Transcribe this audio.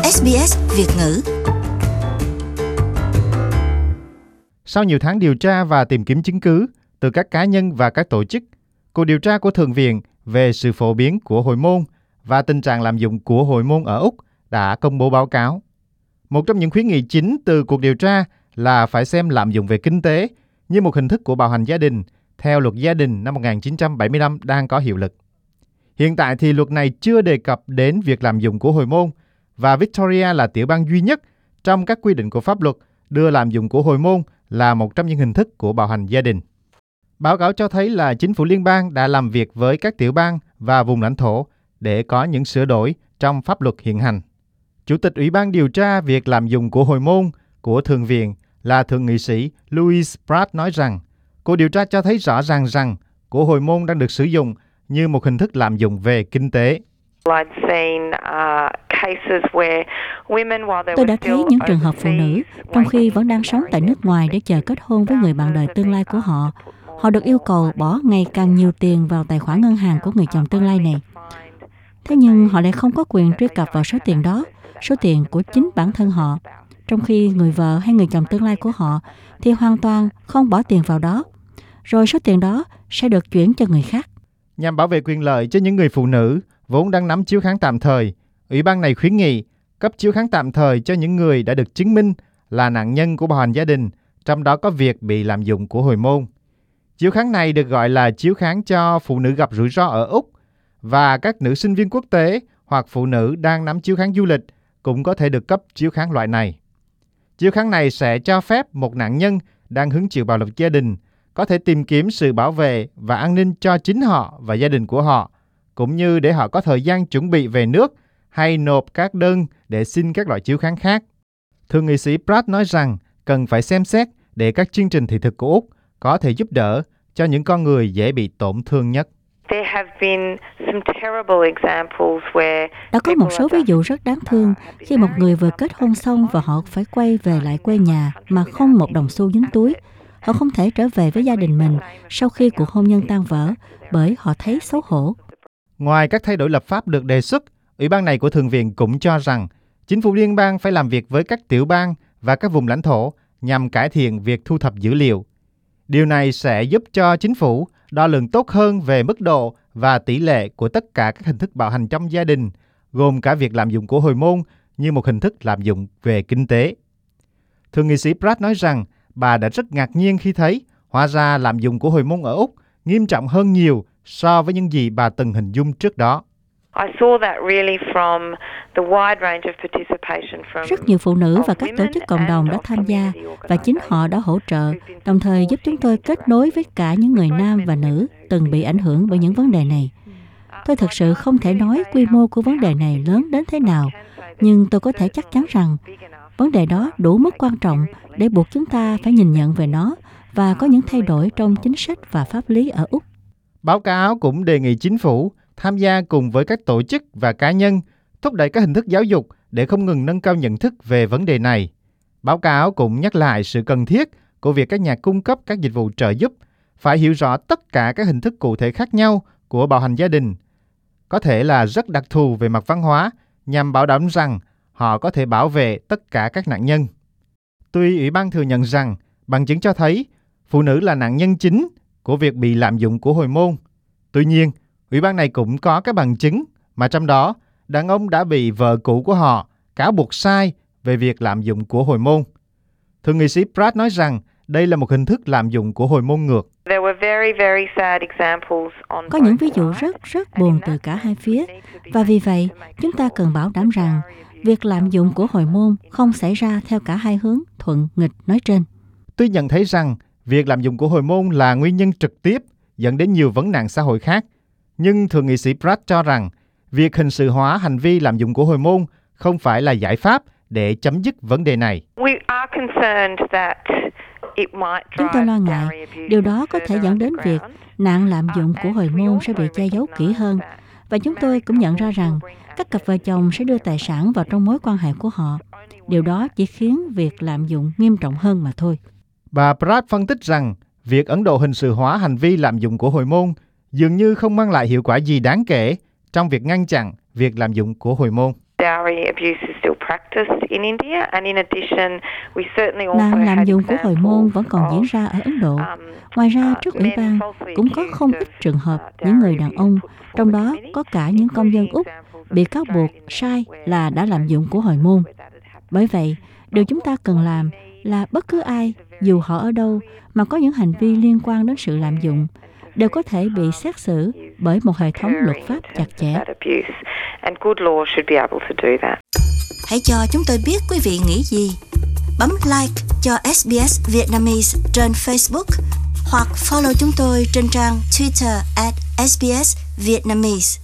SBS Việt ngữ. Sau nhiều tháng điều tra và tìm kiếm chứng cứ từ các cá nhân và các tổ chức, cuộc điều tra của Thượng viện về sự phổ biến của hồi môn và tình trạng lạm dụng của hồi môn ở Úc đã công bố báo cáo. Một trong những khuyến nghị chính từ cuộc điều tra là phải xem lạm dụng về kinh tế như một hình thức của bạo hành gia đình theo luật gia đình năm 1975 đang có hiệu lực. Hiện tại thì luật này chưa đề cập đến việc lạm dụng của hồi môn và Victoria là tiểu bang duy nhất trong các quy định của pháp luật đưa lạm dụng của hồi môn là một trong những hình thức của bạo hành gia đình. Báo cáo cho thấy là chính phủ liên bang đã làm việc với các tiểu bang và vùng lãnh thổ để có những sửa đổi trong pháp luật hiện hành. Chủ tịch Ủy ban điều tra việc lạm dụng của hồi môn của Thượng viện là Thượng nghị sĩ Louise Pratt nói rằng cuộc điều tra cho thấy rõ ràng rằng của hồi môn đang được sử dụng như một hình thức lạm dụng về kinh tế. Tôi đã thấy những trường hợp phụ nữ, trong khi vẫn đang sống tại nước ngoài để chờ kết hôn với người bạn đời tương lai của họ, họ được yêu cầu bỏ ngày càng nhiều tiền vào tài khoản ngân hàng của người chồng tương lai này. Thế nhưng họ lại không có quyền truy cập vào số tiền đó, số tiền của chính bản thân họ, trong khi người vợ hay người chồng tương lai của họ thì hoàn toàn không bỏ tiền vào đó, rồi số tiền đó sẽ được chuyển cho người khác. Nhằm bảo vệ quyền lợi cho những người phụ nữ vốn đang nắm chiếu kháng tạm thời, Ủy ban này khuyến nghị cấp chiếu kháng tạm thời cho những người đã được chứng minh là nạn nhân của bạo hành gia đình, trong đó có việc bị lạm dụng của hồi môn. Chiếu kháng này được gọi là chiếu kháng cho phụ nữ gặp rủi ro ở Úc, và các nữ sinh viên quốc tế hoặc phụ nữ đang nắm chiếu kháng du lịch cũng có thể được cấp chiếu kháng loại này. Chiếu kháng này sẽ cho phép một nạn nhân đang hứng chịu bạo lực gia đình có thể tìm kiếm sự bảo vệ và an ninh cho chính họ và gia đình của họ, cũng như để họ có thời gian chuẩn bị về nước hay nộp các đơn để xin các loại chiếu kháng khác. Thượng nghị sĩ Pratt nói rằng cần phải xem xét để các chương trình thị thực của Úc có thể giúp đỡ cho những con người dễ bị tổn thương nhất. Đã có một số ví dụ rất đáng thương khi một người vừa kết hôn xong và họ phải quay về lại quê nhà mà không một đồng xu dính túi. Họ không thể trở về với gia đình mình sau khi cuộc hôn nhân tan vỡ bởi họ thấy xấu hổ. Ngoài các thay đổi lập pháp được đề xuất, Ủy ban này của Thượng viện cũng cho rằng chính phủ liên bang phải làm việc với các tiểu bang và các vùng lãnh thổ nhằm cải thiện việc thu thập dữ liệu. Điều này sẽ giúp cho chính phủ đo lường tốt hơn về mức độ và tỷ lệ của tất cả các hình thức bạo hành trong gia đình, gồm cả việc lạm dụng của hồi môn như một hình thức lạm dụng về kinh tế. Thượng nghị sĩ Pratt nói rằng bà đã rất ngạc nhiên khi thấy hóa ra lạm dụng của hồi môn ở Úc nghiêm trọng hơn nhiều so với những gì bà từng hình dung trước đó. Rất nhiều phụ nữ và các tổ chức cộng đồng đã tham gia và chính họ đã hỗ trợ, đồng thời giúp chúng tôi kết nối với cả những người nam và nữ từng bị ảnh hưởng bởi những vấn đề này. Tôi thực sự không thể nói quy mô của vấn đề này lớn đến thế nào, nhưng tôi có thể chắc chắn rằng vấn đề đó đủ mức quan trọng để buộc chúng ta phải nhìn nhận về nó và có những thay đổi trong chính sách và pháp lý ở Úc. Báo cáo cũng đề nghị chính phủ tham gia cùng với các tổ chức và cá nhân thúc đẩy các hình thức giáo dục để không ngừng nâng cao nhận thức về vấn đề này. Báo cáo cũng nhắc lại sự cần thiết của việc các nhà cung cấp các dịch vụ trợ giúp phải hiểu rõ tất cả các hình thức cụ thể khác nhau của bạo hành gia đình, có thể là rất đặc thù về mặt văn hóa, nhằm bảo đảm rằng họ có thể bảo vệ tất cả các nạn nhân. Tuy Ủy ban thừa nhận rằng bằng chứng cho thấy phụ nữ là nạn nhân chính của việc bị lạm dụng của hồi môn, tuy nhiên, Ủy ban này cũng có các bằng chứng mà trong đó đàn ông đã bị vợ cũ của họ cáo buộc sai về việc lạm dụng của hồi môn. Thượng nghị sĩ Pratt nói rằng đây là một hình thức lạm dụng của hồi môn ngược. Có những ví dụ rất buồn từ cả hai phía, và vì vậy chúng ta cần bảo đảm rằng việc lạm dụng của hồi môn không xảy ra theo cả hai hướng thuận nghịch nói trên. Tuy nhận thấy rằng việc lạm dụng của hồi môn là nguyên nhân trực tiếp dẫn đến nhiều vấn nạn xã hội khác, nhưng Thượng nghị sĩ Pratt cho rằng việc hình sự hóa hành vi lạm dụng của hồi môn không phải là giải pháp để chấm dứt vấn đề này. Chúng tôi lo ngại điều đó có thể dẫn đến việc nạn lạm dụng của hồi môn sẽ bị che giấu kỹ hơn, và chúng tôi cũng nhận ra rằng các cặp vợ chồng sẽ đưa tài sản vào trong mối quan hệ của họ. Điều đó chỉ khiến việc lạm dụng nghiêm trọng hơn mà thôi. Bà Pratt phân tích rằng việc Ấn Độ hình sự hóa hành vi lạm dụng của hồi môn dường như không mang lại hiệu quả gì đáng kể trong việc ngăn chặn việc lạm dụng của hồi môn. Nạn lạm dụng của hồi môn vẫn còn diễn ra ở Ấn Độ. Ngoài ra, trước Ủy ban cũng có không ít trường hợp những người đàn ông, trong đó có cả những công dân Úc, bị cáo buộc sai là đã lạm dụng của hồi môn. Bởi vậy, điều chúng ta cần làm là bất cứ ai, dù họ ở đâu, mà có những hành vi liên quan đến sự lạm dụng, đều có thể bị xét xử bởi một hệ thống luật pháp chặt chẽ. Hãy cho chúng tôi biết quý vị nghĩ gì. Bấm like cho SBS Vietnamese trên Facebook hoặc follow chúng tôi trên trang Twitter @SBS Vietnamese.